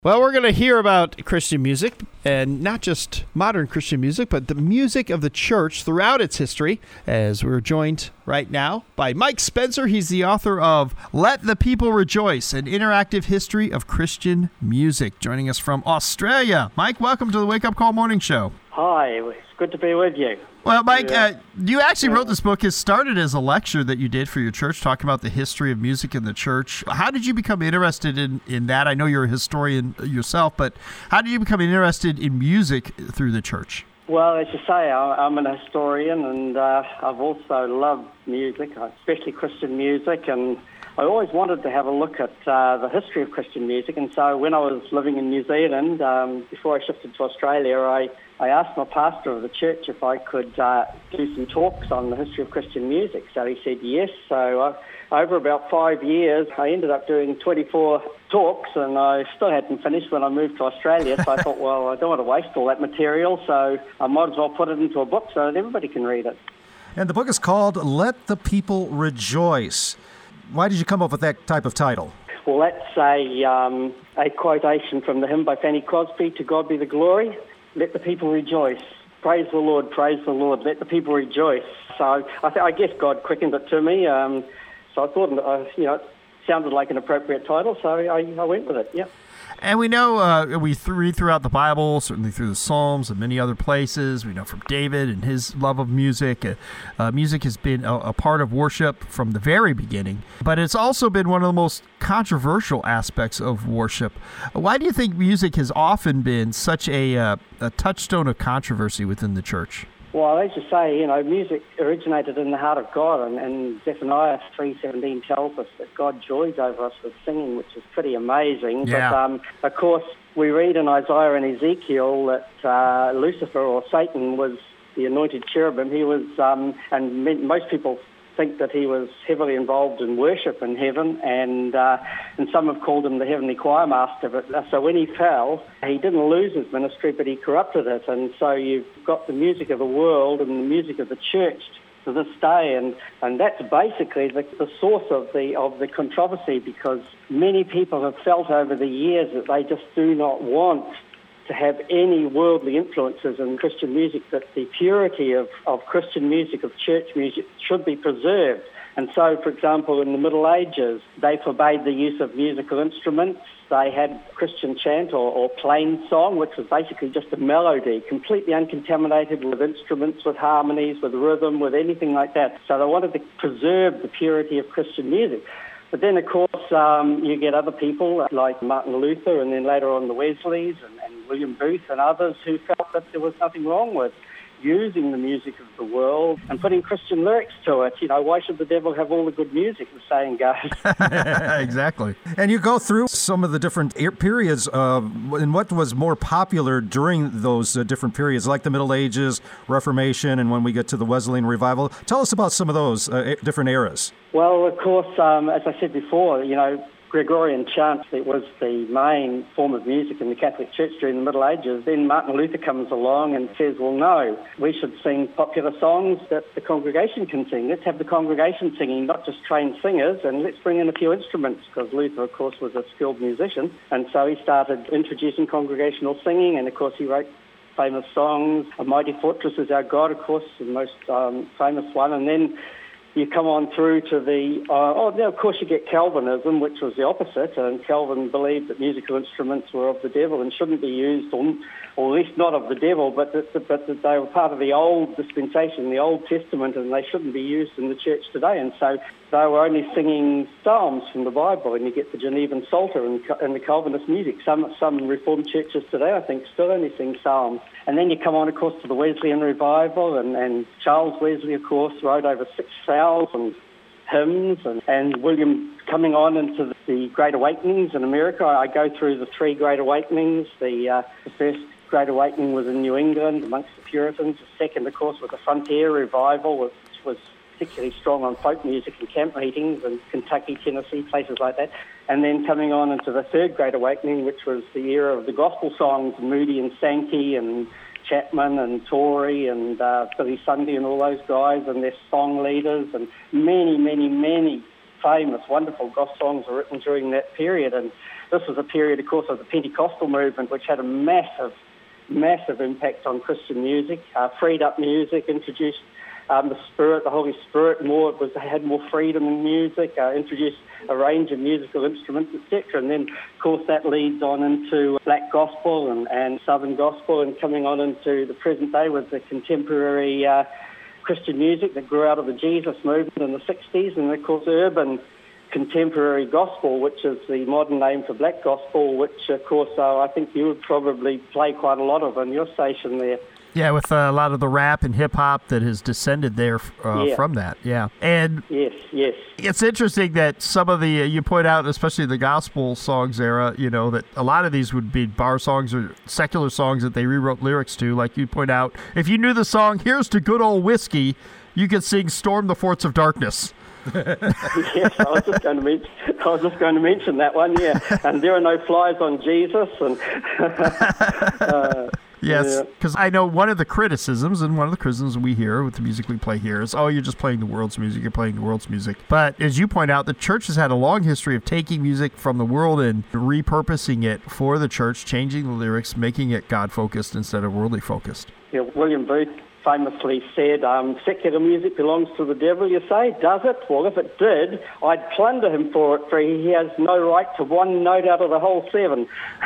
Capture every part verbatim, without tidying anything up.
Well, we're going to hear about Christian music, and not just modern Christian music, but the music of the church throughout its history, as we're joined right now by Mike Spencer. He's the author of Let the People Rejoice, an interactive history of Christian music, joining us from Australia. Mike, welcome to the Wake Up Call Morning Show. Hi, it's good to be with you. Well, Mike, yeah. uh, you actually wrote this book. It started as a lecture that you did for your church, talking about the history of music in the church. How did you become interested in, in that? I know you're a historian yourself, but how did you become interested in music through the church? Well, as you say, I'm an historian, and uh, I've also loved music, especially Christian music, and I always wanted to have a look at uh, the history of Christian music. And so when I was living in New Zealand, um, before I shifted to Australia, I, I asked my pastor of the church if I could uh, do some talks on the history of Christian music. So he said yes. So uh, over about five years, I ended up doing twenty-four talks, and I still hadn't finished when I moved to Australia. So I thought, well, I don't want to waste all that material, so I might as well put it into a book so that everybody can read it. And the book is called Let the People Rejoice. Why did you come up with that type of title? Well, that's a, um, a quotation from the hymn by Fanny Crosby, To God Be the Glory. Let the people rejoice. Praise the Lord, praise the Lord. Let the people rejoice. So I, th- I guess God quickened it to me. Um, so I thought, uh, you know, it sounded like an appropriate title, so I, I went with it, yeah. And we know uh, we th- read throughout the Bible, certainly through the Psalms and many other places. We know from David and his love of music. Uh, uh, music has been a, a part of worship from the very beginning, but it's also been one of the most controversial aspects of worship. Why do you think music has often been such a, uh, a touchstone of controversy within the church? Well, as you say, you know, music originated in the heart of God, and, and Zephaniah three seventeen tells us that God joys over us with singing, which is pretty amazing. Yeah. But, um, of course, we read in Isaiah and Ezekiel that uh, Lucifer, or Satan, was the anointed cherubim. He was, um, and most people think that he was heavily involved in worship in heaven, and uh, and some have called him the heavenly choir master. But uh, so when he fell, he didn't lose his ministry, but he corrupted it. And so you've got the music of the world and the music of the church to this day, and, and that's basically the, the source of the of the controversy, because many people have felt over the years that they just do not want to have any worldly influences in Christian music, that the purity of, of Christian music, of church music, should be preserved. And so, for example, in the Middle Ages, they forbade the use of musical instruments. They had Christian chant or, or plain song, which was basically just a melody, completely uncontaminated with instruments, with harmonies, with rhythm, with anything like that. So they wanted to preserve the purity of Christian music. But then, of course, um, you get other people like Martin Luther, and then later on the Wesleys and, and William Booth and others who felt that there was nothing wrong with using the music of the world and putting Christian lyrics to it. You know, why should the devil have all the good music, the saying goes. Exactly. And you go through some of the different periods uh, and what was more popular during those uh, different periods, like the Middle Ages, Reformation, and when we get to the Wesleyan Revival. Tell us about some of those uh, different eras. Well, of course, um, as I said before, you know, Gregorian chant, it was the main form of music in the Catholic Church during the Middle Ages. Then Martin Luther comes along and says, well, no, we should sing popular songs that the congregation can sing. Let's have the congregation singing, not just trained singers, and let's bring in a few instruments, because Luther, of course, was a skilled musician. And so he started introducing congregational singing, and, of course, he wrote famous songs. A Mighty Fortress Is Our God, of course, the most um, famous one. And then you come on through to the, uh, oh, now of course you get Calvinism, which was the opposite, and Calvin believed that musical instruments were of the devil and shouldn't be used, or, or at least not of the devil, but that, but that they were part of the old dispensation, the Old Testament, and they shouldn't be used in the church today. And so they were only singing psalms from the Bible, and you get the Genevan Psalter and, and the Calvinist music. Some some Reformed churches today, I think, still only sing psalms. And then you come on, of course, to the Wesleyan Revival, and, and Charles Wesley, of course, wrote over six thousand hymns, and, and William coming on into the, the Great Awakenings in America. I go through the three Great Awakenings. The, uh, the first Great Awakening was in New England amongst the Puritans. The second, of course, was the Frontier Revival, which was particularly strong on folk music and camp meetings in Kentucky, Tennessee, places like that. And then coming on into the third Great Awakening, which was the era of the gospel songs, Moody and Sankey and Chapman and Torrey and uh, Billy Sunday and all those guys and their song leaders, and many, many, many famous, wonderful gospel songs were written during that period. And this was a period, of course, of the Pentecostal movement, which had a massive, massive impact on Christian music, uh, freed up music, introduced um, the Spirit, the Holy Spirit more, it was, had more freedom in music, uh, introduced a range of musical instruments, et cetera. And then, of course, that leads on into black gospel and, and southern gospel, and coming on into the present day with the contemporary uh, Christian music that grew out of the Jesus movement in the sixties, and, of course, urban contemporary gospel, which is the modern name for black gospel, which, of course, uh, I think you would probably play quite a lot of on your station there. Yeah, with uh, a lot of the rap and hip-hop that has descended there uh, yeah. from that, yeah. And yes, yes. It's interesting that some of the, uh, you point out, especially the gospel songs era, you know, that a lot of these would be bar songs or secular songs that they rewrote lyrics to. Like you point out, if you knew the song, Here's to Good Old Whiskey, you could sing Storm the Forts of Darkness. Yes, I was just going to mention. I was just going to mention that one. Yeah, and there are no flies on Jesus, and uh, yes, because yeah. I know one of the criticisms and one of the criticisms we hear with the music we play here is, oh, you're just playing the world's music. You're playing the world's music. But as you point out, the church has had a long history of taking music from the world and repurposing it for the church, changing the lyrics, making it God focused instead of worldly focused. Yeah, William Booth famously said, um, secular music belongs to the devil, you say? Does it? Well, if it did, I'd plunder him for it, for he has no right to one note out of the whole seven.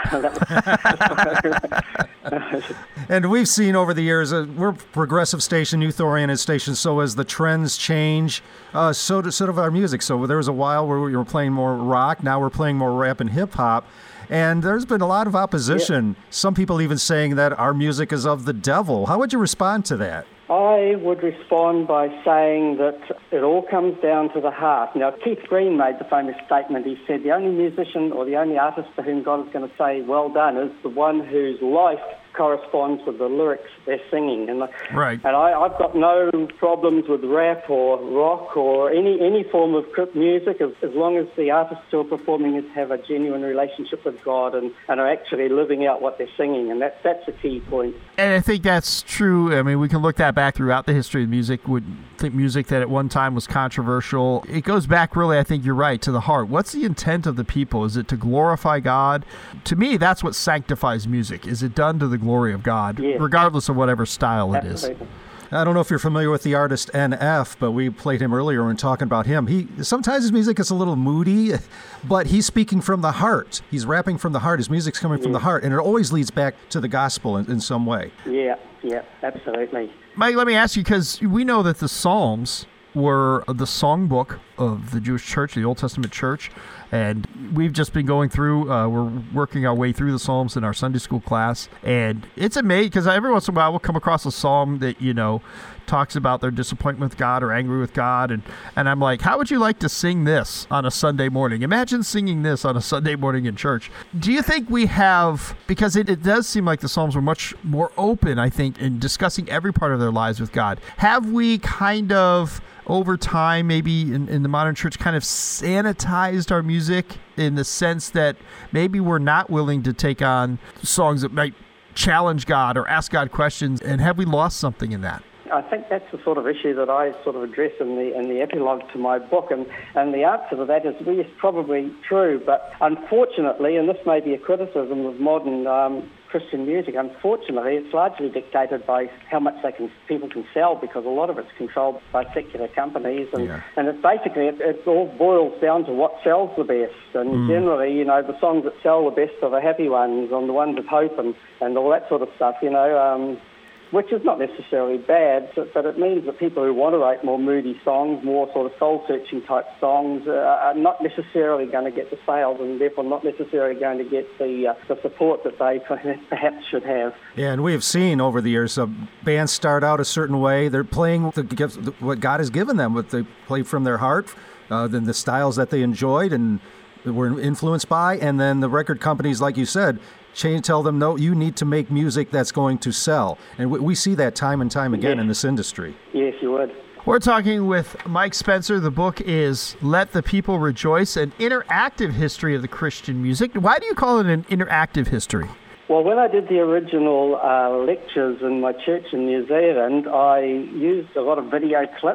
And we've seen over the years, uh, we're a progressive station, youth-oriented station, so as the trends change, uh, so does sort of our music. So there was a while where we were playing more rock, now we're playing more rap and hip-hop. And there's been a lot of opposition. Yeah. Some people even saying that our music is of the devil. How would you respond to that? I would respond by saying that it all comes down to the heart. Now, Keith Green made the famous statement. He said the only musician or the only artist to whom God is going to say, well done, is the one whose life corresponds with the lyrics they're singing. And, right. and I, I've got no problems with rap or rock or any, any form of music as, as long as the artists who are performing it have a genuine relationship with God and, and are actually living out what they're singing. And that, that's the key point. And I think that's true. I mean, we can look that back throughout the history of music. Would think music that at one time was controversial. It goes back really, I think you're right, to the heart. What's the intent of the people? Is it to glorify God? To me, that's what sanctifies music. Is it done to the glory of God, yes. regardless of whatever style it is? I don't know if you're familiar with the artist N F, but we played him earlier when talking about him. He sometimes his music is a little moody, but he's speaking from the heart. He's rapping from the heart. His music's coming yeah. from the heart, and it always leads back to the gospel in, in some way. Yeah, yeah, absolutely. Mike, let me ask you, because we know that the Psalms were the songbook of the Jewish church, the Old Testament church, and we've just been going through, uh, we're working our way through the Psalms in our Sunday school class, and it's amazing, because every once in a while we'll come across a psalm that, you know, talks about their disappointment with God or angry with God, and, and I'm like, how would you like to sing this on a Sunday morning? Imagine singing this on a Sunday morning in church. Do you think we have, because it, it does seem like the Psalms were much more open, I think, in discussing every part of their lives with God. Have we kind of, over time, maybe in, in the modern church, kind of sanitized our music in the sense that maybe we're not willing to take on songs that might challenge God or ask God questions, and have we lost something in that? I think that's the sort of issue that I sort of address in the in the epilogue to my book, and, and the answer to that is, well, yes, probably true, but unfortunately, and this may be a criticism of modern um, Christian music, unfortunately, it's largely dictated by how much they can people can sell, because a lot of it's controlled by secular companies, and, yeah. and it's basically, it, it all boils down to what sells the best, and mm. generally, you know, the songs that sell the best are the happy ones, and the ones of hope, and, and all that sort of stuff, you know, um, which is not necessarily bad, but it means that people who want to write more moody songs, more sort of soul-searching type songs, uh, are not necessarily going to get the sales, and therefore not necessarily going to get the uh, the support that they perhaps should have. Yeah, and we have seen over the years, uh, bands start out a certain way. They're playing the, what God has given them, what they play from their heart, uh, then the styles that they enjoyed and were influenced by, and then the record companies, like you said, change, tell them, no, you need to make music that's going to sell. And we, we see that time and time again yes. in this industry. Yes, you would. We're talking with Mike Spencer. The book is Let the People Rejoice, an interactive history of the Christian music. Why do you call it an interactive history? Well, when I did the original uh, lectures in my church in New Zealand, I used a lot of video clips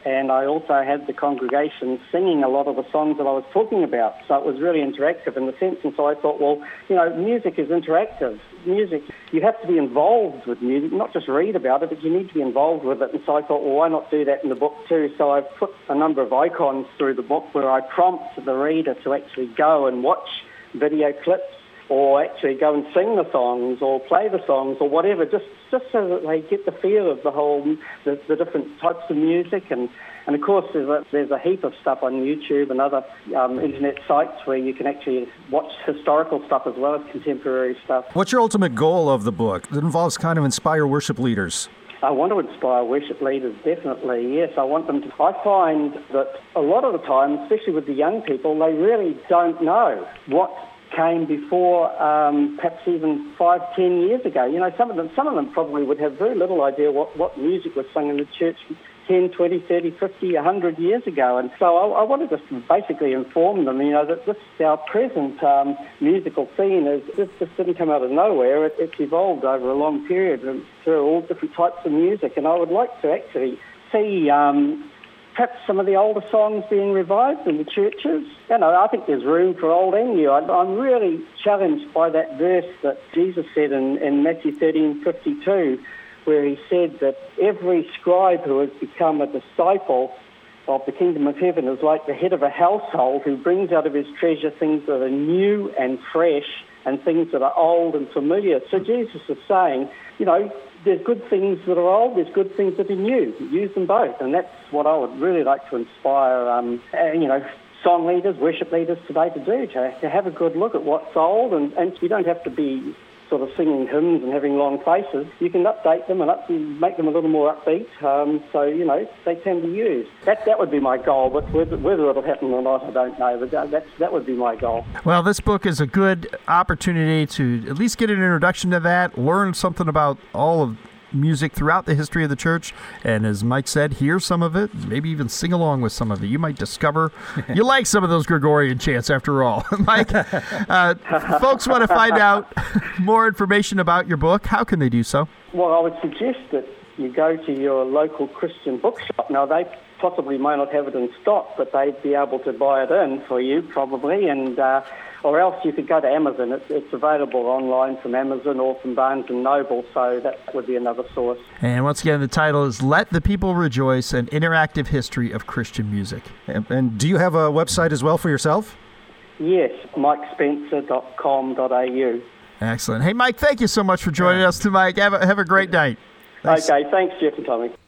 and I also had the congregation singing a lot of the songs that I was talking about. So it was really interactive in the sense, and so I thought, well, you know, music is interactive. Music, you have to be involved with music, not just read about it, but you need to be involved with it. And so I thought, well, why not do that in the book too? So I've put a number of icons through the book where I prompt the reader to actually go and watch video clips, or actually go and sing the songs, or play the songs, or whatever, just just so that they get the feel of the whole, the, the different types of music. And, and of course, there's a, there's a heap of stuff on YouTube and other um, internet sites where you can actually watch historical stuff as well as contemporary stuff. What's your ultimate goal of the book? It involves kind of inspire worship leaders. I want to inspire worship leaders, definitely, yes. I want them to. I find that a lot of the time, especially with the young people, they really don't know what came before, um, perhaps even five, ten years ago. You know, some of them, some of them probably would have very little idea what, what music was sung in the church ten, twenty, thirty, fifty, one hundred years ago. And so I, I wanted to just basically inform them, you know, that this, our present um, musical scene, is this just didn't come out of nowhere. It, it's evolved over a long period and through all different types of music. And I would like to actually see Um, perhaps some of the older songs being revived in the churches. You know, I think there's room for old and new. I'm really challenged by that verse that Jesus said in, in Matthew thirteen fifty-two, where he said that every scribe who has become a disciple of the kingdom of heaven is like the head of a household who brings out of his treasure things that are new and fresh and things that are old and familiar. So Jesus is saying, you know, there's good things that are old, there's good things that are new. Use them both. And that's what I would really like to inspire, um, uh, you know, song leaders, worship leaders today to do, to, to have a good look at what's old. And, and you don't have to be sort of singing hymns and having long faces. You can update them and up, make them a little more upbeat, um, so, you know, they can be used. That that would be my goal, but whether, whether it'll happen or not, I don't know, but that, that's, that would be my goal. Well, this book is a good opportunity to at least get an introduction to that, learn something about all of music throughout the history of the church, and as Mike said, hear some of it, maybe even sing along with some of it. You might discover you like some of those Gregorian chants after all. Mike, uh, folks want to find out more information about your book. How can they do so? Well, I would suggest that you go to your local Christian bookshop. Now, they possibly may not have it in stock, but they'd be able to buy it in for you, probably, and uh, or else you could go to Amazon. It's, it's available online from Amazon or from Barnes and Noble, so that would be another source. And once again, the title is Let the People Rejoice, an interactive history of Christian music. And, and do you have a website as well for yourself? Yes, mike spencer dot com dot a u. Excellent. Hey, Mike, thank you so much for joining us tonight. Have a, have a great night. Thanks. Okay, thanks, Jeff and Tommy.